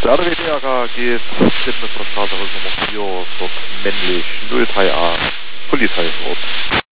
RWDRK geht Fitness Straße Nummer 4, dort männlich 03A, Polizeiort.